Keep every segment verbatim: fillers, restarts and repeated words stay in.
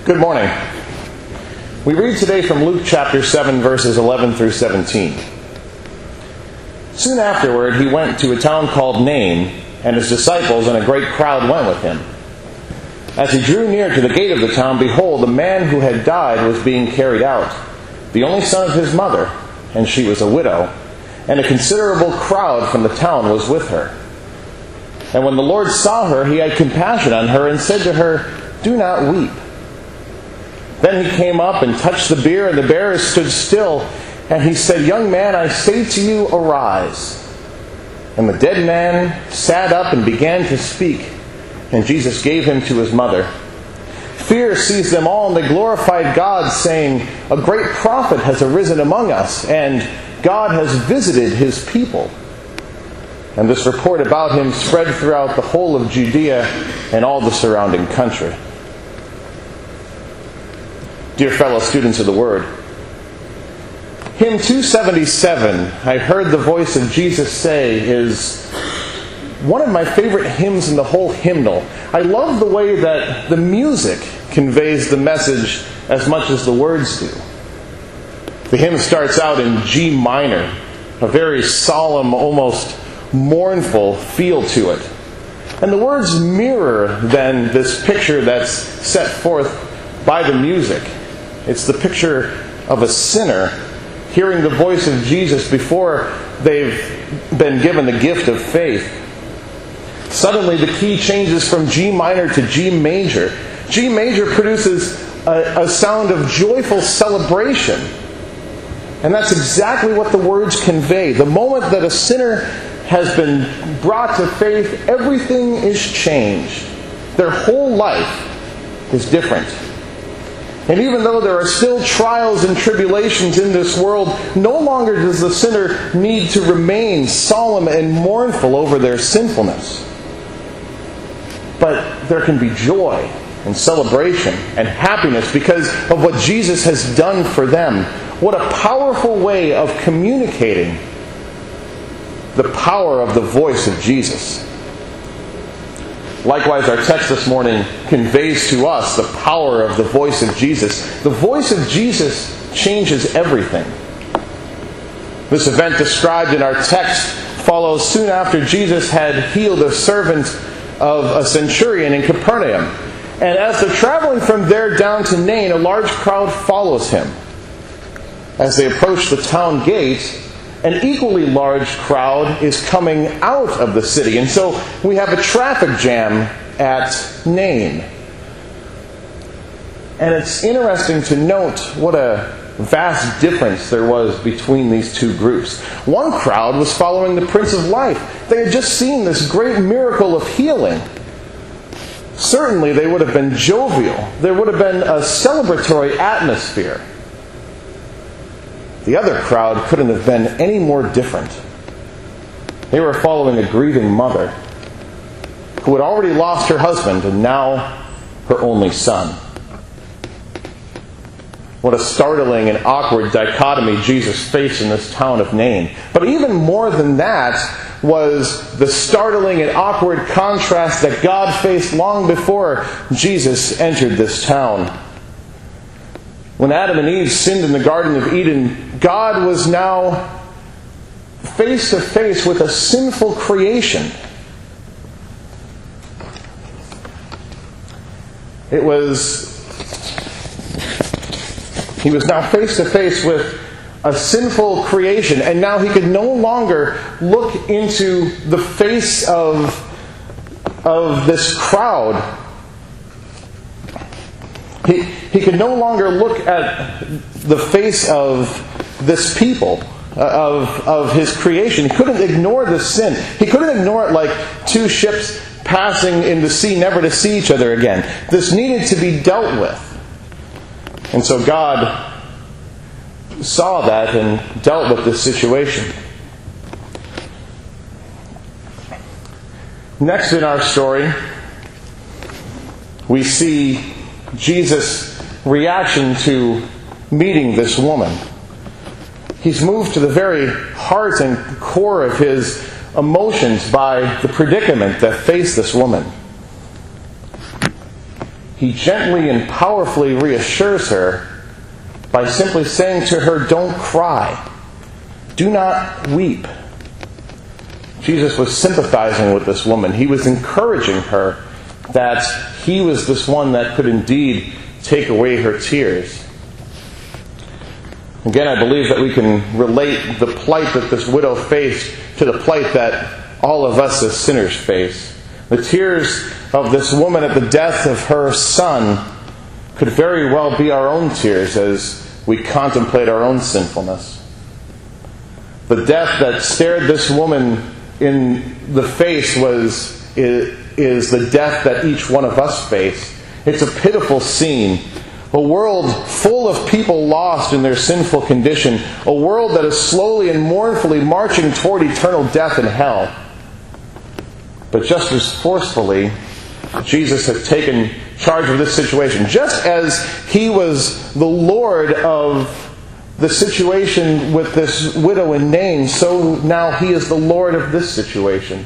Good morning. We read today from Luke chapter seven, verses eleven through seventeen. Soon afterward, he went to a town called Nain, and his disciples and a great crowd went with him. As he drew near to the gate of the town, behold, a man who had died was being carried out, the only son of his mother, and she was a widow, and a considerable crowd from the town was with her. And when the Lord saw her, he had compassion on her and said to her, "Do not weep." Then he came up and touched the bier, and the bearers stood still. And he said, "Young man, I say to you, arise." And the dead man sat up and began to speak. And Jesus gave him to his mother. Fear seized them all, and they glorified God, saying, "A great prophet has arisen among us, and God has visited his people." And this report about him spread throughout the whole of Judea and all the surrounding country. Dear fellow students of the Word, Hymn two seventy-seven, I heard the voice of Jesus say, is one of my favorite hymns in the whole hymnal. I love the way that the music conveys the message as much as the words do. The hymn starts out in G minor, a very solemn, almost mournful feel to it. And the words mirror then this picture that's set forth by the music. It's the picture of a sinner hearing the voice of Jesus before they've been given the gift of faith. Suddenly the key changes from G minor to G major. G major produces a, a sound of joyful celebration. And that's exactly what the words convey. The moment that a sinner has been brought to faith, everything is changed. Their whole life is different. And even though there are still trials and tribulations in this world, no longer does the sinner need to remain solemn and mournful over their sinfulness. But there can be joy and celebration and happiness because of what Jesus has done for them. What a powerful way of communicating the power of the voice of Jesus. Likewise, our text this morning conveys to us the power of the voice of Jesus. The voice of Jesus changes everything. This event described in our text follows soon after Jesus had healed a servant of a centurion in Capernaum. And as they're traveling from there down to Nain, a large crowd follows him. As they approach the town gate, an equally large crowd is coming out of the city. And so we have a traffic jam at Nain. And it's interesting to note what a vast difference there was between these two groups. One crowd was following the Prince of Life. They had just seen this great miracle of healing. Certainly they would have been jovial. There would have been a celebratory atmosphere. The other crowd couldn't have been any more different. They were following a grieving mother who had already lost her husband and now her only son. What a startling and awkward dichotomy Jesus faced in this town of Nain. But even more than that was the startling and awkward contrast that God faced long before Jesus entered this town. When Adam and Eve sinned in the Garden of Eden, God was now face to face with a sinful creation. It was, he was now face to face with a sinful creation, and now he could no longer look into the face of, of this crowd. He, he could no longer look at the face of this people, of, of his creation. He couldn't ignore the sin. He couldn't ignore it like two ships passing in the sea, never to see each other again. This needed to be dealt with. And so God saw that and dealt with this situation. Next in our story, we see Jesus' reaction to meeting this woman. He's moved to the very heart and core of his emotions by the predicament that faced this woman. He gently and powerfully reassures her by simply saying to her, "Don't cry. Do not weep." Jesus was sympathizing with this woman. He was encouraging her that He was this one that could indeed take away her tears. Again, I believe that we can relate the plight that this widow faced to the plight that all of us as sinners face. The tears of this woman at the death of her son could very well be our own tears as we contemplate our own sinfulness. The death that stared this woman in the face was is the death that each one of us face. It's a pitiful scene. A world full of people lost in their sinful condition. A world that is slowly and mournfully marching toward eternal death and hell. But just as forcefully, Jesus has taken charge of this situation. Just as He was the Lord of the situation with this widow in Nain, so now He is the Lord of this situation.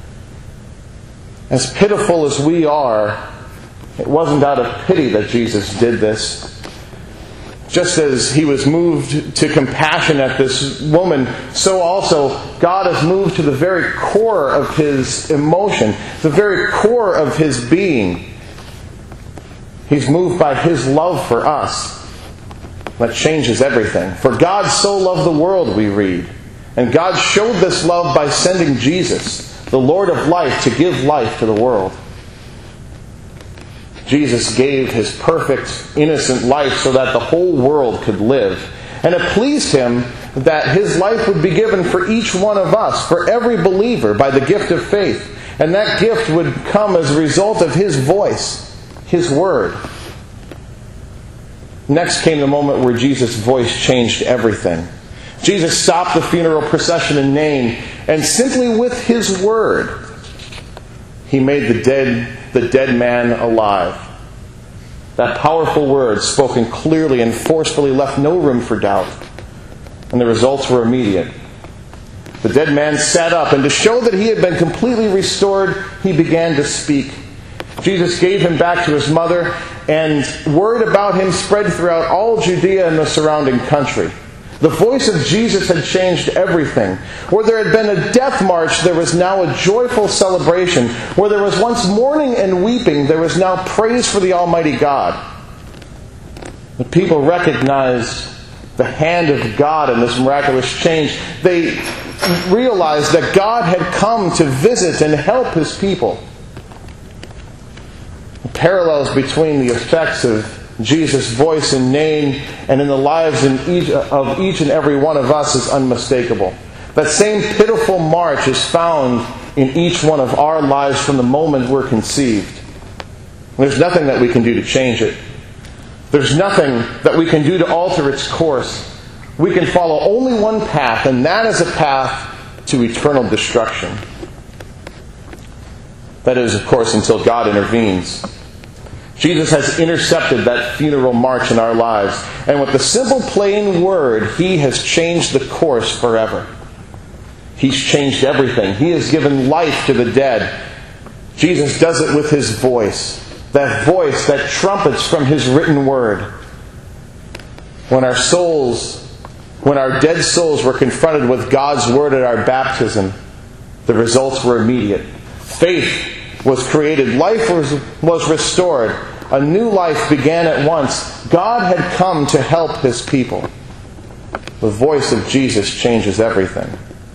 As pitiful as we are, it wasn't out of pity that Jesus did this. Just as He was moved to compassion at this woman, so also God is moved to the very core of His emotion, the very core of His being. He's moved by His love for us. That changes everything. For God so loved the world, we read. And God showed this love by sending Jesus, the Lord of life, to give life to the world. Jesus gave His perfect, innocent life so that the whole world could live. And it pleased Him that His life would be given for each one of us, for every believer, by the gift of faith. And that gift would come as a result of His voice, His word. Next came the moment where Jesus' voice changed everything. Jesus stopped the funeral procession in Nain, and simply with His word, He made the dead the dead man alive. That powerful word, spoken clearly and forcefully, left no room for doubt. And the results were immediate. The dead man sat up, and to show that he had been completely restored, he began to speak. Jesus gave him back to his mother, and word about him spread throughout all Judea and the surrounding country. The voice of Jesus had changed everything. Where there had been a death march, there was now a joyful celebration. Where there was once mourning and weeping, there was now praise for the Almighty God. The people recognized the hand of God in this miraculous change. They realized that God had come to visit and help His people. The parallels between the effects of Jesus' voice in Nain and in the lives in each, of each and every one of us is unmistakable. That same pitiful march is found in each one of our lives from the moment we're conceived. And there's nothing that we can do to change it. There's nothing that we can do to alter its course. We can follow only one path, and that is a path to eternal destruction. That is, of course, until God intervenes. Jesus has intercepted that funeral march in our lives. And with the simple plain word, He has changed the course forever. He's changed everything. He has given life to the dead. Jesus does it with His voice. That voice that trumpets from His written word. When our souls, when our dead souls were confronted with God's word at our baptism, the results were immediate. Faith was created. Life was, was restored. A new life began at once. God had come to help His people. The voice of Jesus changes everything.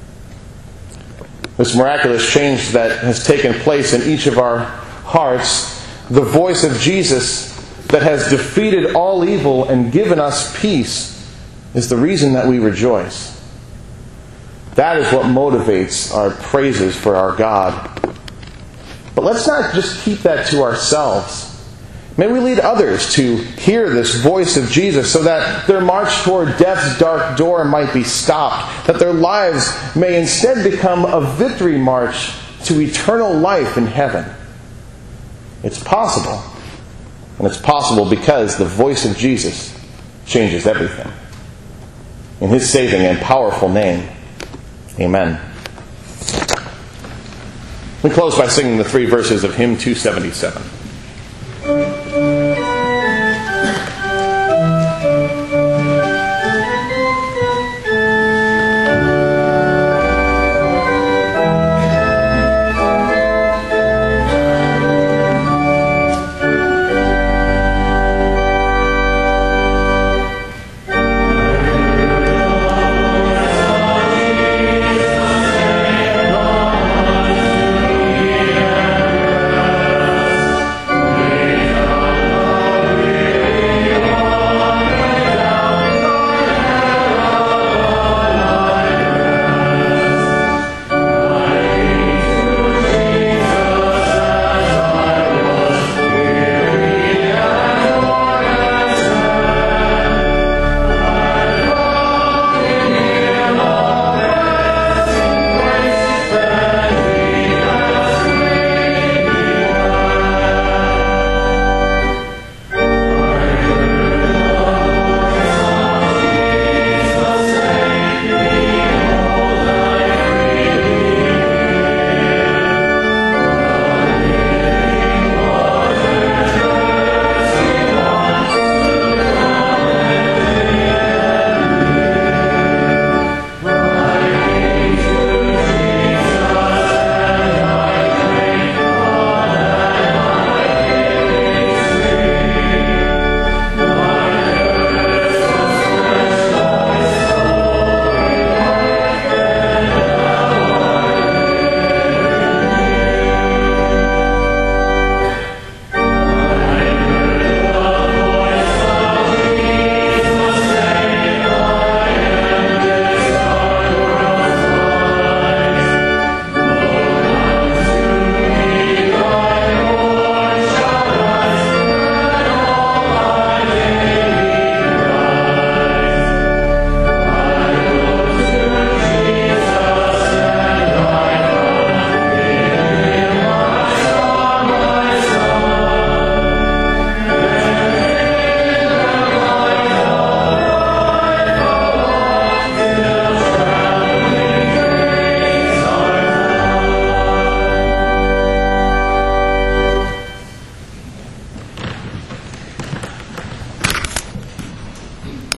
This miraculous change that has taken place in each of our hearts, the voice of Jesus that has defeated all evil and given us peace, is the reason that we rejoice. That is what motivates our praises for our God. But let's not just keep that to ourselves. May we lead others to hear this voice of Jesus so that their march toward death's dark door might be stopped, that their lives may instead become a victory march to eternal life in heaven. It's possible. And it's possible because the voice of Jesus changes everything. In His saving and powerful name, amen. We close by singing the three verses of hymn two seventy-seven.